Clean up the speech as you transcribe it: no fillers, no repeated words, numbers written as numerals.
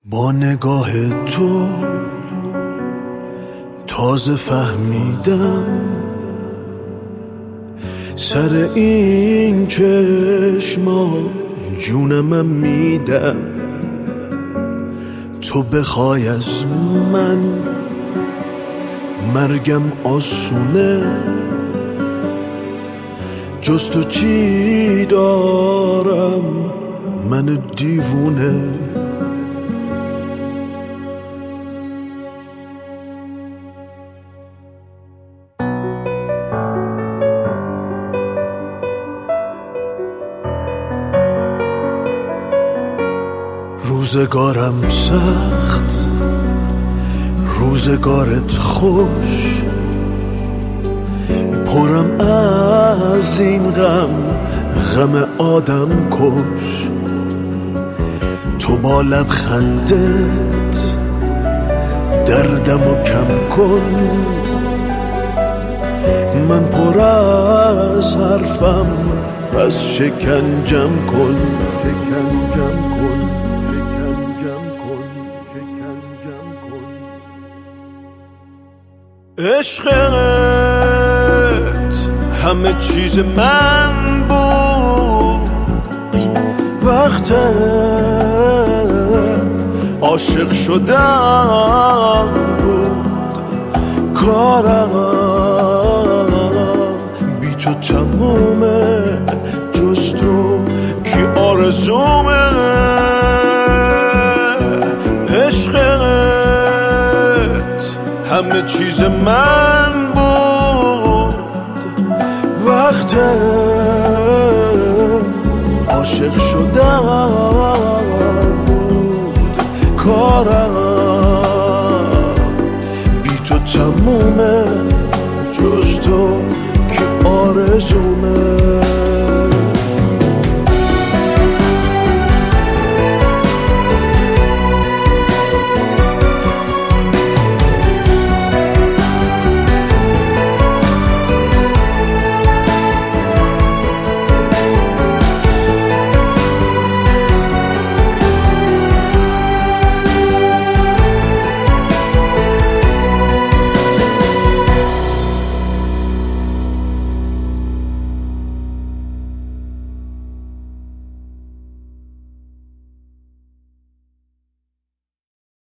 با نگاه تو تازه فهمیدم سر این چشما جونم میدم. تو بخوای از من مرگم آسونه، جز تو چی دارم من دیوونه. روزگارم سخت، روزگارت خوش، پرم از این غم آدم کش. تو با لبخندت دردمو کم کن، من پر از حرفم پس شکنجم کن. عشقت همه چیز من بود، وقت عاشق شدم بود. کارم بی تو تمومه، جز تو کی آرزومه. همه چیز من بود، وقت عاشق شدم بود. کارم بی تو تمومه، جز تو که آرزومه.